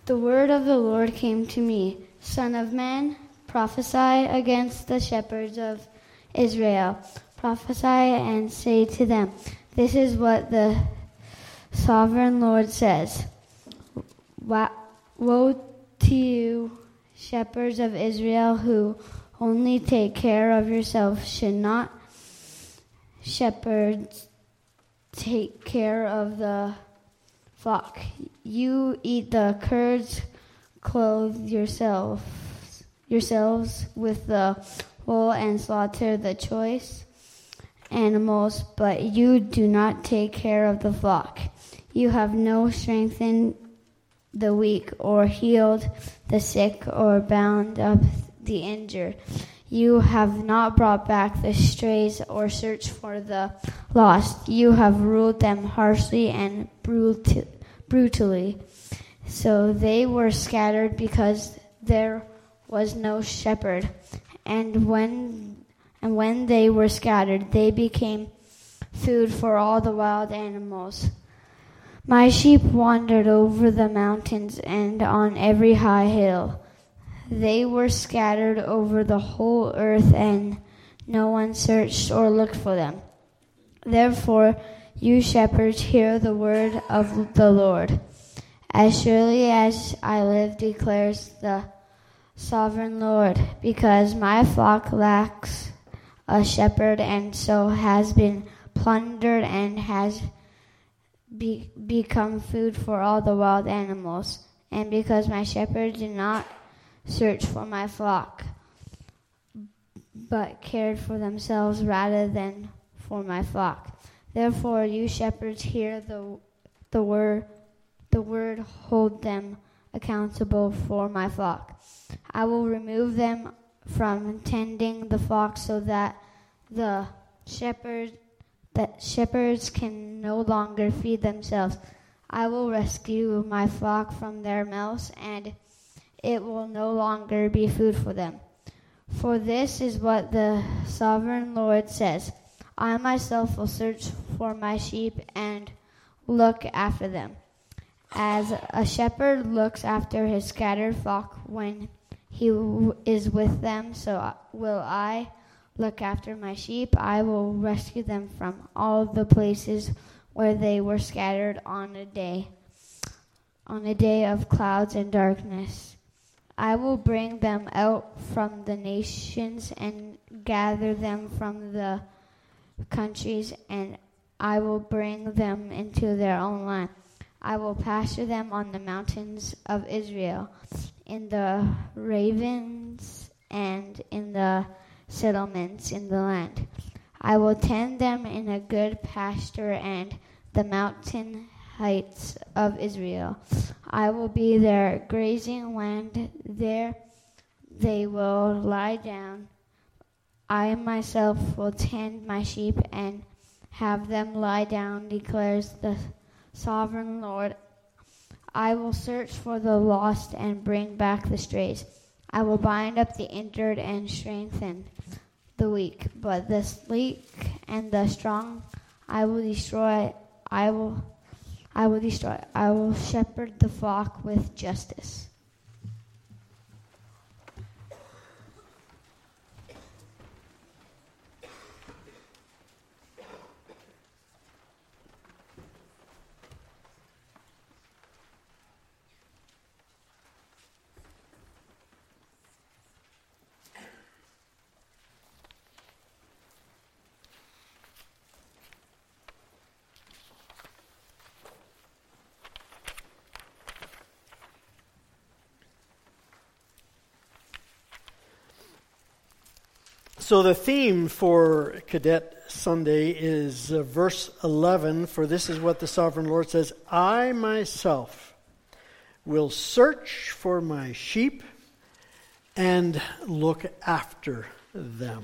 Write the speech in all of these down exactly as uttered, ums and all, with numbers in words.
The word of the Lord came to me, Son of man, prophesy against the shepherds of Israel. Prophesy and say to them, this is what the sovereign Lord says. Woe to you, shepherds of Israel, who only take care of yourself. Should not shepherds take care of the flock? You eat the curds, clothe yourselves yourselves with the wool, and slaughter the choice animals, but you do not take care of the flock. You have no strengthened the weak, or healed the sick, or bound up the injured. You have not brought back the strays, or searched for the lost. You have ruled them harshly and brutal, brutally. So they were scattered because there was no shepherd. And when and when they were scattered, they became food for all the wild animals. My sheep wandered over the mountains and on every high hill. They were scattered over the whole earth, and no one searched or looked for them. Therefore, you shepherds, hear the word of the Lord. As surely as I live, declares the sovereign Lord, because my flock lacks a shepherd, and so has been plundered and has be, become food for all the wild animals, and because my shepherds did not search for my flock, but cared for themselves rather than for my flock. Therefore, you shepherds, hear the the word, the word, hold them accountable for my flock. I will remove them from tending the flock, so that the shepherd that shepherds can no longer feed themselves. I will rescue my flock from their mouths, and it will no longer be food for them. For this is what the sovereign Lord says: I myself will search for my sheep and look after them, as a shepherd looks after his scattered flock when he w- is with them, so will I look after my sheep. I will rescue them from all the places where they were scattered on a day, on a day of clouds and darkness. I will bring them out from the nations and gather them from the countries, and I will bring them into their own land. I will pasture them on the mountains of Israel, in the ravines and in the settlements in the land. I will tend them in a good pasture and the mountain heights of Israel. I will be their grazing land. There they will lie down. I myself will tend my sheep and have them lie down, declares the sovereign Lord. I will search for the lost and bring back the strays. I will bind up the injured and strengthen the weak, but the sleek and the strong I will destroy. I will I will destroy. I will shepherd the flock with justice. So the theme for Cadet Sunday is uh, verse eleven, for this is what the sovereign Lord says: I myself will search for my sheep and look after them.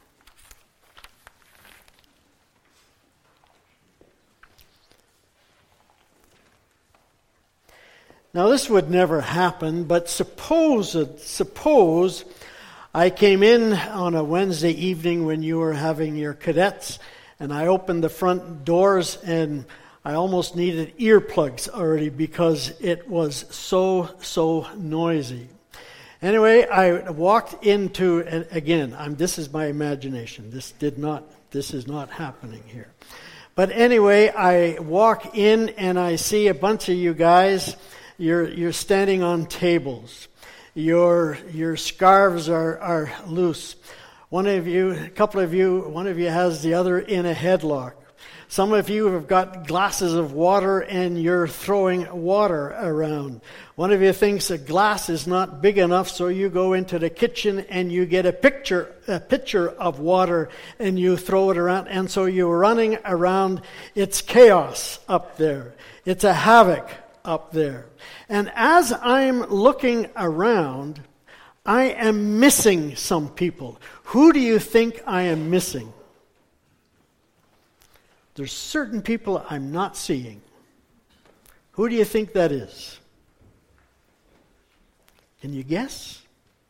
Now this would never happen, but suppose, suppose I came in on a Wednesday evening when you were having your cadets, and I opened the front doors and I almost needed earplugs already because it was so, so noisy. Anyway, I walked into, and again, I'm, this is my imagination. This did not, this is not happening here. But anyway, I walk in and I see a bunch of you guys. You're you're standing on tables. Your your scarves are, are loose. One of you, a couple of you, one of you has the other in a headlock. Some of you have got glasses of water and you're throwing water around. One of you thinks a glass is not big enough, so you go into the kitchen and you get a picture, a pitcher of water and you throw it around. And so you're running around. It's chaos up there. It's a havoc up there. And as I'm looking around, I am missing some people. Who do you think I am missing? There's certain people I'm not seeing. Who do you think that is? Can you guess?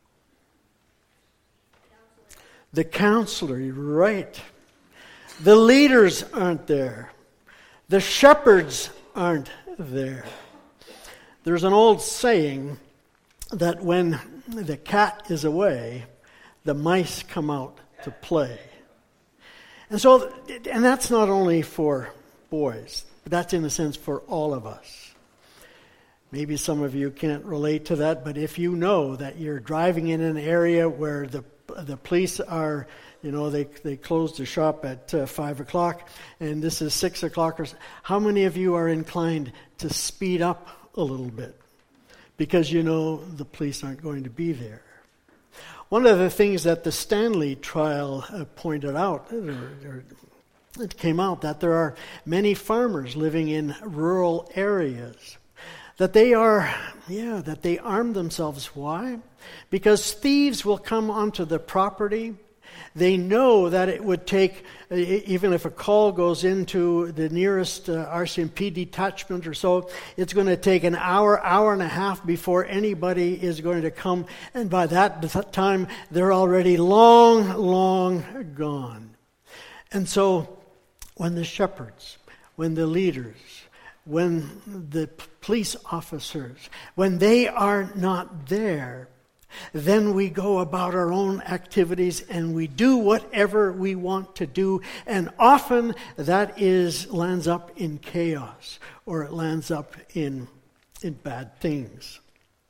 The counselor, right. The leaders aren't there. The shepherds aren't there. There's an old saying that when the cat is away, the mice come out to play. And so, and that's not only for boys, but that's in a sense for all of us. Maybe some of you can't relate to that, but if you know that you're driving in an area where the the police are, you know, they they close the shop at uh, five o'clock, and this is six o'clock, or how many of you are inclined to speed up a little bit because you know the police aren't going to be there? One of the things that the Stanley trial uh, pointed out, or, or it came out that there are many farmers living in rural areas, that they are, yeah, that they arm themselves. Why? Because thieves will come onto the property. They know that it would take, even if a call goes into the nearest uh, R C M P detachment or so, it's going to take an hour, hour and a half before anybody is going to come. And by that time, they're already long, long gone. And so when the shepherds, when the leaders, when the police officers, when they are not there, then we go about our own activities and we do whatever we want to do. And often that is lands up in chaos, or it lands up in, in bad things.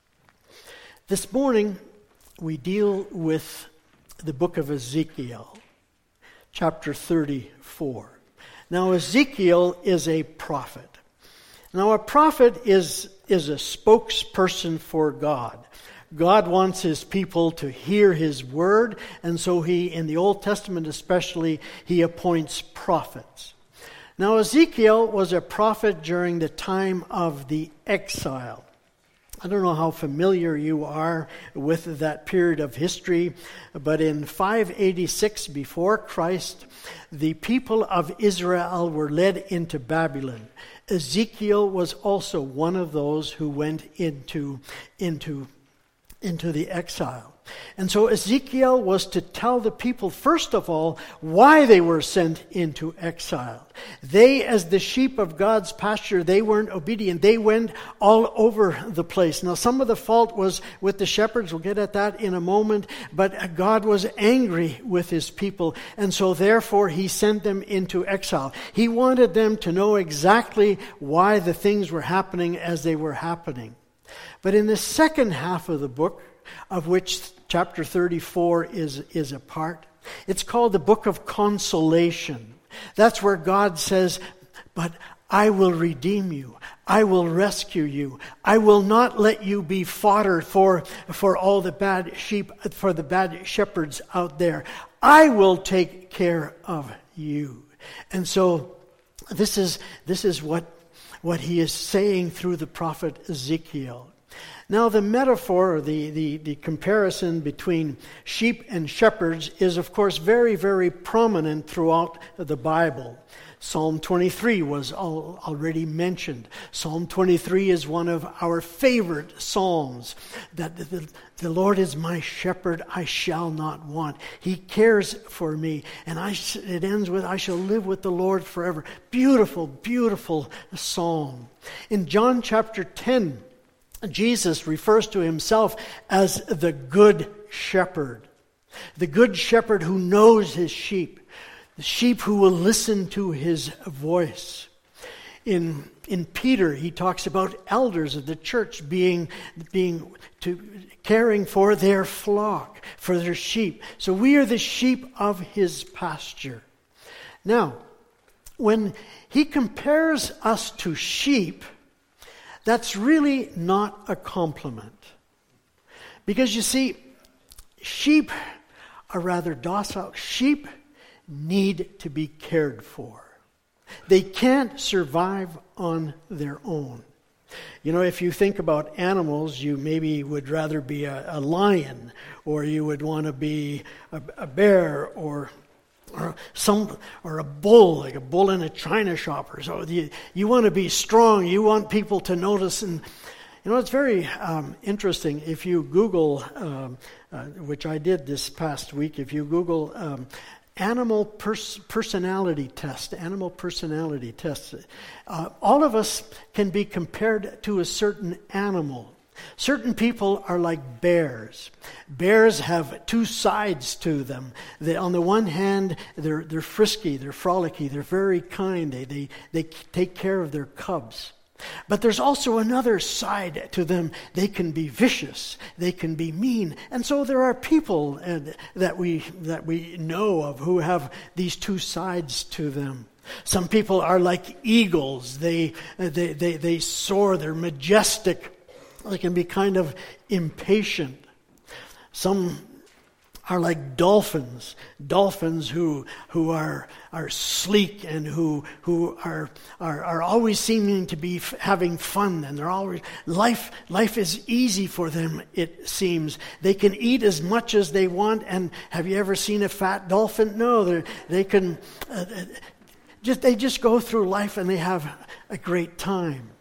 This morning we deal with the book of Ezekiel, chapter thirty-four. Now Ezekiel is a prophet. Now a prophet is, is a spokesperson for God. God wants his people to hear his word, and so he, in the Old Testament especially, he appoints prophets. Now Ezekiel was a prophet during the time of the exile. I don't know how familiar you are with that period of history, but in five eighty-six before Christ, the people of Israel were led into Babylon. Ezekiel was also one of those who went into, into into the exile. And so Ezekiel was to tell the people, first of all, why they were sent into exile. They, as the sheep of God's pasture, they weren't obedient. They went all over the place. Now, some of the fault was with the shepherds. We'll get at that in a moment. But God was angry with his people. And so, therefore, he sent them into exile. He wanted them to know exactly why the things were happening as they were happening. But in the second half of the book, of which chapter thirty-four is, is a part, it's called the book of consolation. That's where God says, but I will redeem you. I will rescue you. I will not let you be fodder for, for all the bad sheep, for the bad shepherds out there. I will take care of you. And so this is, this is what, what he is saying through the prophet Ezekiel. Now the metaphor, or the, the, the comparison between sheep and shepherds is of course very, very prominent throughout the Bible. Psalm twenty-three was al- already mentioned. Psalm twenty-three is one of our favorite psalms. That the, the Lord is my shepherd, I shall not want. He cares for me. And I, it ends with, I shall live with the Lord forever. Beautiful, beautiful psalm. In John chapter ten, Jesus refers to himself as the good shepherd. The good shepherd who knows his sheep. The sheep who will listen to his voice. In in Peter, he talks about elders of the church being being to caring for their flock, for their sheep. So we are the sheep of his pasture. Now, when he compares us to sheep, that's really not a compliment. Because you see, sheep are rather docile. Sheep need to be cared for. They can't survive on their own. You know, if you think about animals, you maybe would rather be a, a lion, or you would want to be a, a bear, or or some or a bull, like a bull in a china shop, or so. You, you want to be strong. You want people to notice. And you know, it's very um, interesting. If you Google, um, uh, which I did this past week, if you Google um, animal pers- personality test, animal personality tests, uh, all of us can be compared to a certain animal. Certain people are like bears. Bears have two sides to them. They, on the one hand, they're they're frisky, they're frolicky, they're very kind. They they they take care of their cubs. But there's also another side to them. They can be vicious. They can be mean. And so there are people uh, that we that we know of who have these two sides to them. Some people are like eagles. They they they they soar. They're majestic. They can be kind of impatient. Some are like dolphins, dolphins who who are are sleek and who who are are, are always seeming to be f- having fun, and they're always life life is easy for them. It seems they can eat as much as they want. And have you ever seen a fat dolphin? No, they they can uh, just they just go through life and they have a great time.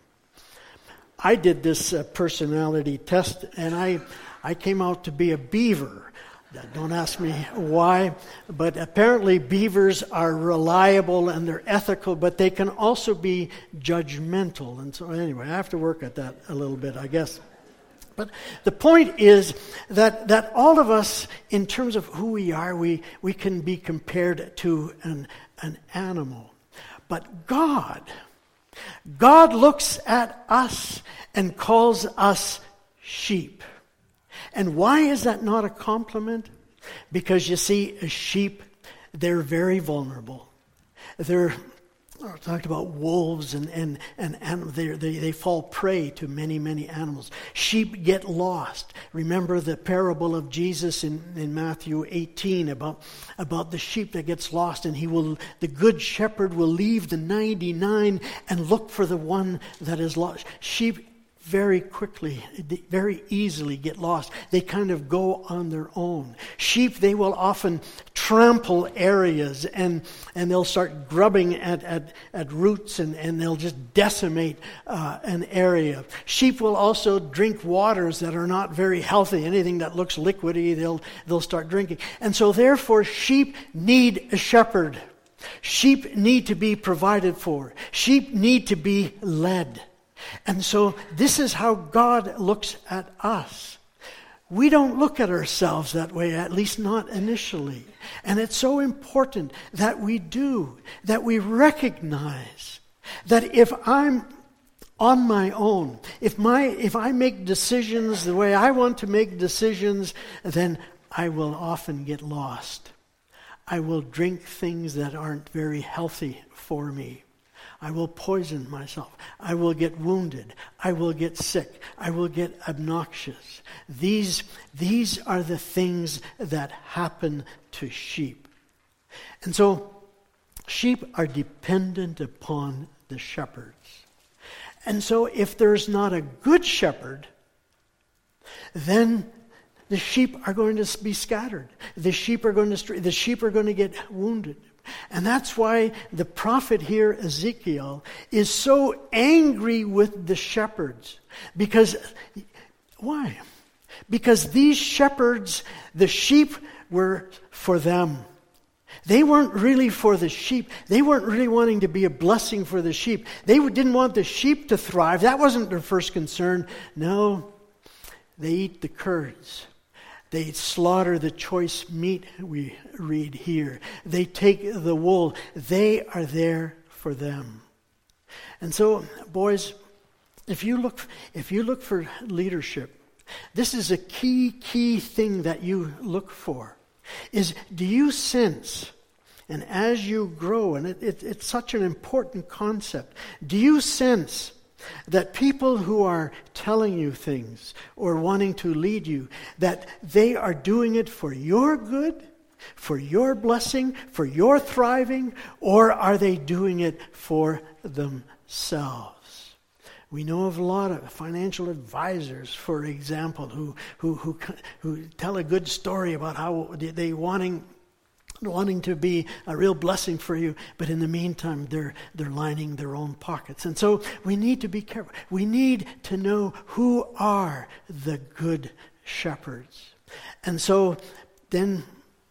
I did this uh, personality test, and I I came out to be a beaver. Don't ask me why, but apparently beavers are reliable and they're ethical, but they can also be judgmental. And so anyway, I have to work at that a little bit, I guess. But the point is that, that all of us, in terms of who we are, we, we can be compared to an, an animal. But God, God looks at us and calls us sheep. And why is that not a compliment? Because you see, a sheep, they're very vulnerable. They're I talked about wolves and and and, and they, they they fall prey to many many animals. Sheep get lost. Remember the parable of Jesus in, in Matthew eighteen about about the sheep that gets lost, and he will the good shepherd will leave the ninety-nine and look for the one that is lost. Sheep very quickly, very easily get lost. They kind of go on their own. Sheep, they will often trample areas and and they'll start grubbing at at, at roots and, and they'll just decimate uh, an area. Sheep will also drink waters that are not very healthy. Anything that looks liquidy, they'll they'll start drinking. And so therefore, sheep need a shepherd. Sheep need to be provided for. Sheep need to be led. And so this is how God looks at us. We don't look at ourselves that way, at least not initially. And it's so important that we do, that we recognize that if I'm on my own, if my if I make decisions the way I want to make decisions, then I will often get lost. I will drink things that aren't very healthy for me. I will poison myself. I will get wounded. I will get sick. I will get obnoxious. These, these are the things that happen to sheep. And so, sheep are dependent upon the shepherds. And so, if there's not a good shepherd, then the sheep are going to be scattered. The sheep are going to stray. The sheep are going to get wounded. And that's why the prophet here, Ezekiel, is so angry with the shepherds. Because, why? Because these shepherds, the sheep were for them. They weren't really for the sheep. They weren't really wanting to be a blessing for the sheep. They didn't want the sheep to thrive. That wasn't their first concern. No, they eat the curds. They slaughter the choice meat, we read here. They take the wool. They are there for them. And so, boys, if you look, if you look for leadership, this is a key, key thing that you look for. Is, do you sense, and as you grow, and it, it, it's such an important concept, do you sense that people who are telling you things or wanting to lead you, that they are doing it for your good, for your blessing, for your thriving, or are they doing it for themselves? We know of a lot of financial advisors, for example, who who who, who tell a good story about how they wanting wanting to be a real blessing for you, but in the meantime, they're they're lining their own pockets. And so we need to be careful. We need to know who are the good shepherds. And so then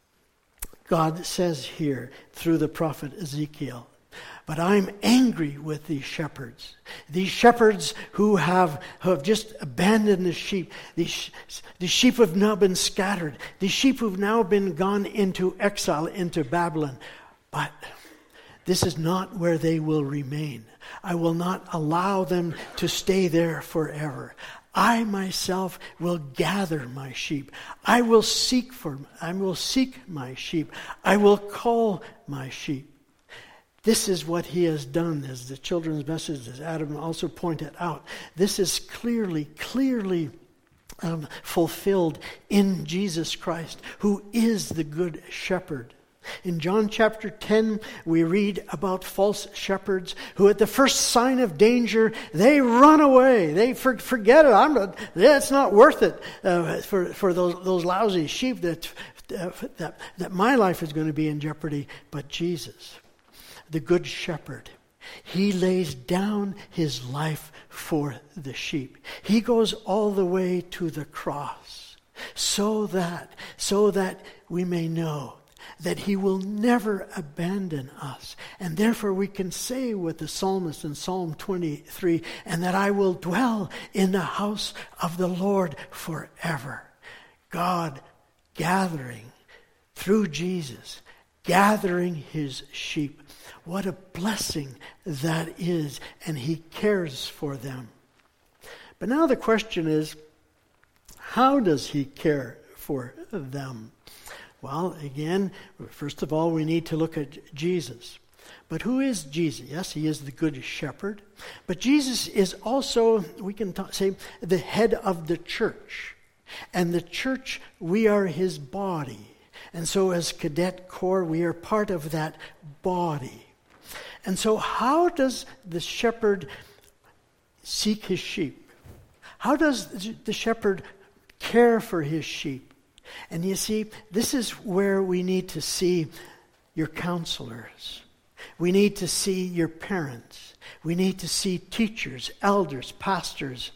God says here through the prophet Ezekiel, but I'm angry with these shepherds. These shepherds who have, who have just abandoned the sheep. These, these sheep have now been scattered. These sheep who've now been gone into exile, into Babylon. But this is not where they will remain. I will not allow them to stay there forever. I myself will gather my sheep. I will seek for, I will seek my sheep. I will call my sheep. This is what he has done, as the children's message, as Adam also pointed out. This is clearly, clearly um, fulfilled in Jesus Christ, who is the good shepherd. In John chapter ten, we read about false shepherds who at the first sign of danger, they run away. They for, forget it. I'm not, yeah, it's not worth it uh, for, for those, those lousy sheep that, uh, that, that my life is going to be in jeopardy. But Jesus, the good shepherd, he lays down his life for the sheep. He goes all the way to the cross so that, so that we may know that he will never abandon us. And therefore we can say with the psalmist in Psalm twenty-three, and that I will dwell in the house of the Lord forever. God gathering through Jesus, gathering his sheep. What a blessing that is, and he cares for them. But now the question is, how does he care for them? Well, again, first of all, we need to look at Jesus. But who is Jesus? Yes, he is the good shepherd. But Jesus is also, we can talk, say, the head of the church. And the church, we are his body. And so as Cadet Corps, we are part of that body. And so how does the shepherd seek his sheep? How does the shepherd care for his sheep? And you see, this is where we need to see your counselors. We need to see your parents. We need to see teachers, elders, pastors,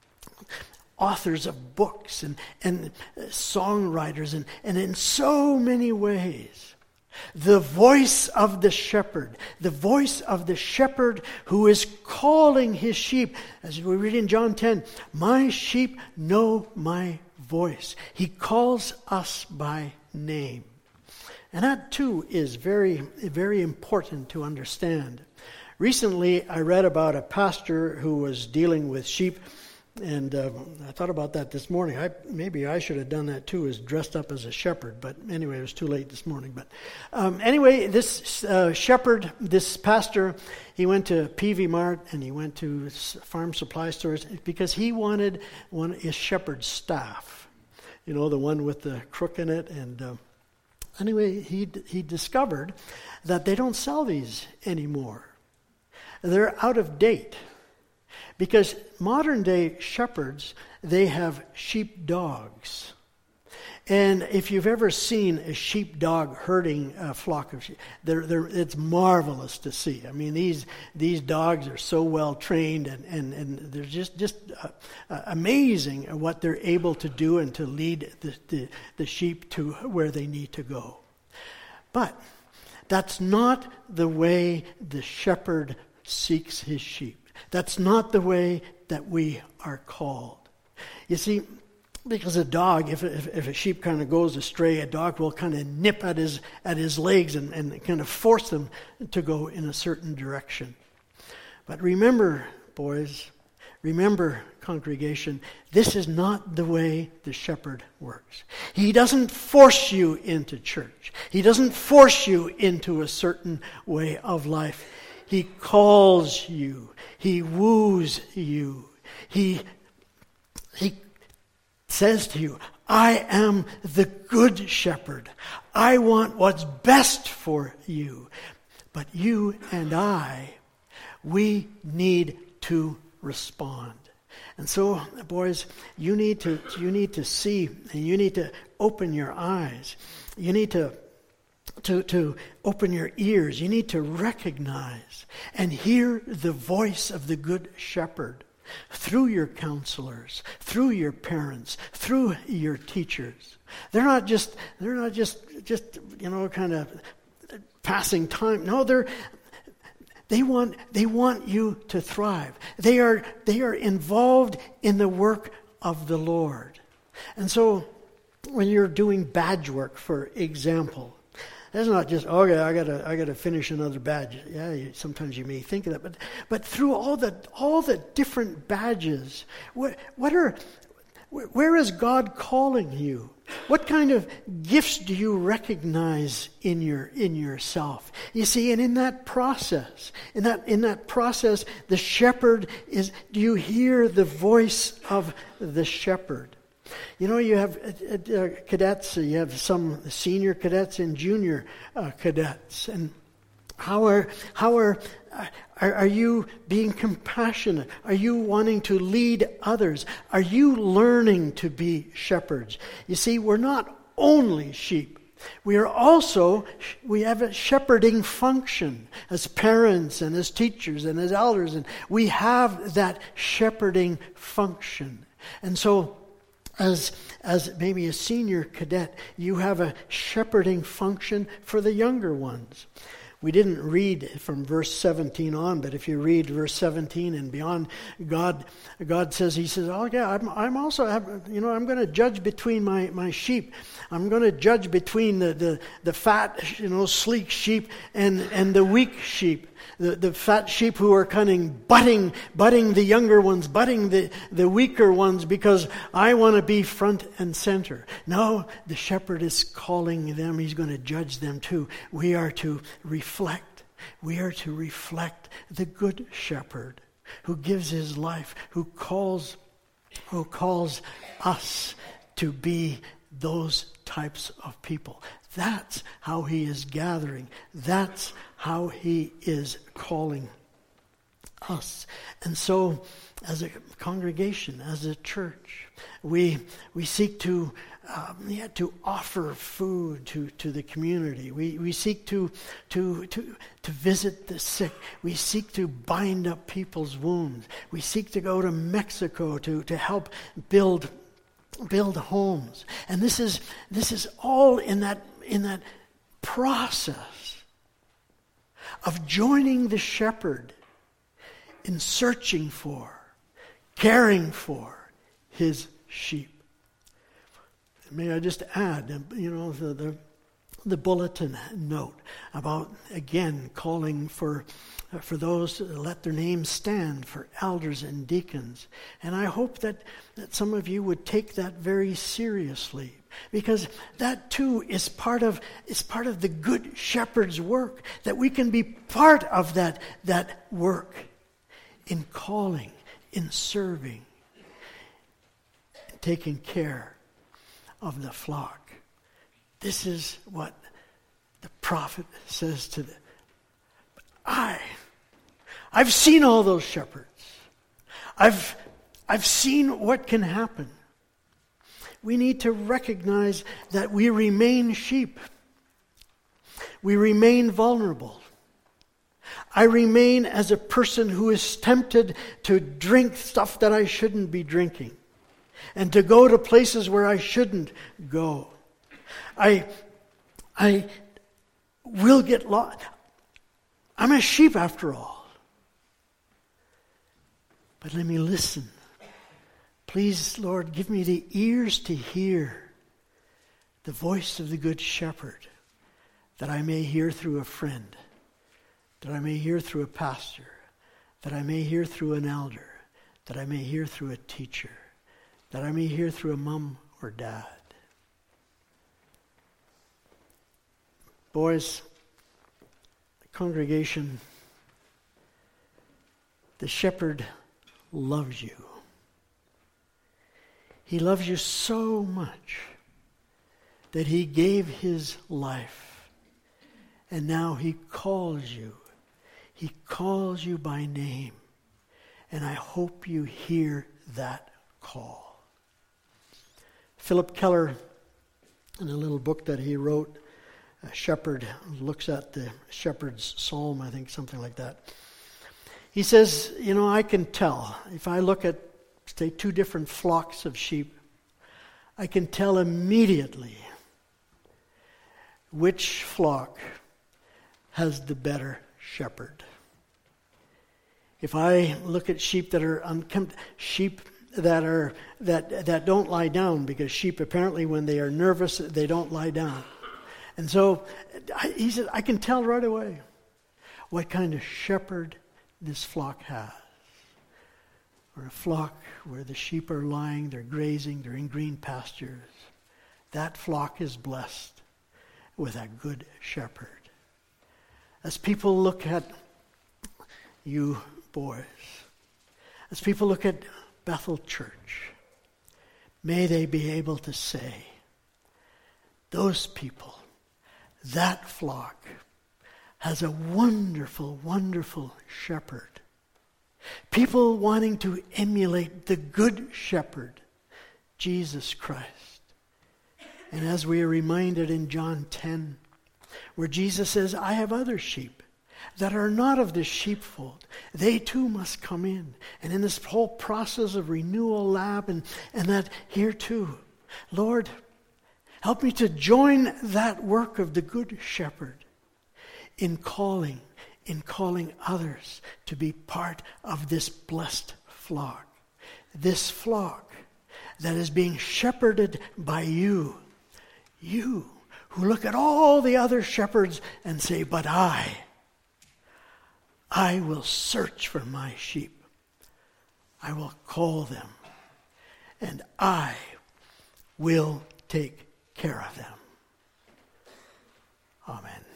authors of books, and, and songwriters, and, and in so many ways. The voice of the shepherd, the voice of the shepherd who is calling his sheep. As we read in John ten, my sheep know my voice. He calls us by name. And that too is very, very important to understand. Recently, I read about a pastor who was dealing with sheep. And uh, I thought about that this morning. I, maybe I should have done that too, as dressed up as a shepherd. But anyway, it was too late this morning. But um, anyway, this uh, shepherd, this pastor, he went to P V Mart and he went to farm supply stores because he wanted one his shepherd's staff. You know, the one with the crook in it. And uh, anyway, he he discovered that they don't sell these anymore. They're out of date. Because modern day shepherds, they have sheep dogs. And if you've ever seen a sheepdog herding a flock of sheep, they're, they're, it's marvelous to see. I mean, these these dogs are so well trained, and, and, and they're just, just uh, uh, amazing at what they're able to do and to lead the, the, the sheep to where they need to go. But that's not the way the shepherd seeks his sheep. That's not the way that we are called. You see, because a dog, if, if, if a sheep kind of goes astray, a dog will kind of nip at his at his legs and, and kind of force them to go in a certain direction. But remember, boys, remember, congregation, this is not the way the shepherd works. He doesn't force you into church. He doesn't force you into a certain way of life. He calls you. He woos you. He He says to you, I am the good shepherd. I want what's best for you. But you and I, we need to respond. And so, boys, you need to you need to see, and you need to open your eyes. You need to to to open your ears. You need to recognize and hear the voice of the good shepherd. Through your counselors, through your parents, through your teachers. They're not just they're not just just you know kind of passing time. No, they're they want they want you to thrive. They are they are involved in the work of the Lord. And so when you're doing badge work, for example, that's not just, okay, I gotta, I gotta finish another badge. Yeah, you, sometimes you may think of that, but, but through all the, all the different badges, what, what are, where is God calling you? What kind of gifts do you recognize in your, in yourself? You see, and in that process, in that, in that process, the shepherd is. Do you hear the voice of the shepherd? You know, you have uh, uh, cadets, you have some senior cadets and junior uh, cadets. And how are how are, are are you being compassionate? Are you wanting to lead others? Are you learning to be shepherds? You see, we're not only sheep. We are also, we have a shepherding function as parents and as teachers and as elders. And we have that shepherding function. And so, As as maybe a senior cadet, you have a shepherding function for the younger ones. We didn't read from verse seventeen on, but if you read verse seventeen and beyond, God God says, He says, oh yeah, I'm I'm also, you know, I'm going to judge between my, my sheep. I'm going to judge between the, the, the fat, you know, sleek sheep and, and the weak sheep. The, the fat sheep who are kind of butting, butting the younger ones, butting the, the weaker ones, because I want to be front and center. No, the shepherd is calling them. He's going to judge them too. We are to reflect. We are to reflect the good shepherd who gives his life, who calls, who calls us to be those types of people. That's how he is gathering. That's how he is calling us. And so, as a congregation, as a church, we we seek to um, yeah, to offer food to, to the community. We we seek to to to to visit the sick. We seek to bind up people's wounds. We seek to go to Mexico to to help build build homes. And this is this is all in that in that process of joining the shepherd in searching for, caring for his sheep. May I just add, you know, the, the, the bulletin note about, again, calling for for those to let their names stand for elders and deacons. And I hope that, that some of you would take that very seriously, because that too is part of is part of the good shepherd's work, that we can be part of that that work in calling, in serving, in taking care of the flock. This is what the prophet says to the I I've seen all those shepherds. I've I've seen what can happen We need to recognize that we remain sheep. We remain vulnerable. I remain as a person who is tempted to drink stuff that I shouldn't be drinking and to go to places where I shouldn't go. I, I will get lost. I'm a sheep after all. But let me listen. Please, Lord, give me the ears to hear the voice of the Good Shepherd, that I may hear through a friend, that I may hear through a pastor, that I may hear through an elder, that I may hear through a teacher, that I may hear through a mom or dad. Boys, congregation, the shepherd loves you. He loves you so much that he gave his life. And now he calls you. He calls you by name. And I hope you hear that call. Philip Keller, in a little book that he wrote, a shepherd looks at the shepherd's psalm, I think, something like that. He says, you know, I can tell. If I look at, say, two different flocks of sheep, I can tell immediately which flock has the better shepherd. If I look at sheep that are unkempt, sheep that are that that don't lie down, because sheep apparently when they are nervous they don't lie down, and so I, he said I can tell right away what kind of shepherd this flock has. Or a flock where the sheep are lying, they're grazing, they're in green pastures. That flock is blessed with a good shepherd. As people look at you boys, as people look at Bethel Church, may they be able to say, those people, that flock, has a wonderful, wonderful shepherd. People wanting to emulate the good shepherd, Jesus Christ. And as we are reminded in John ten, where Jesus says, I have other sheep that are not of this sheepfold. They too must come in. And in this whole process of renewal lab and, and that here too, Lord, help me to join that work of the good shepherd in calling, in calling others to be part of this blessed flock. This flock that is being shepherded by you. You who look at all the other shepherds and say, but I, I will search for my sheep. I will call them. And I will take care of them. Amen.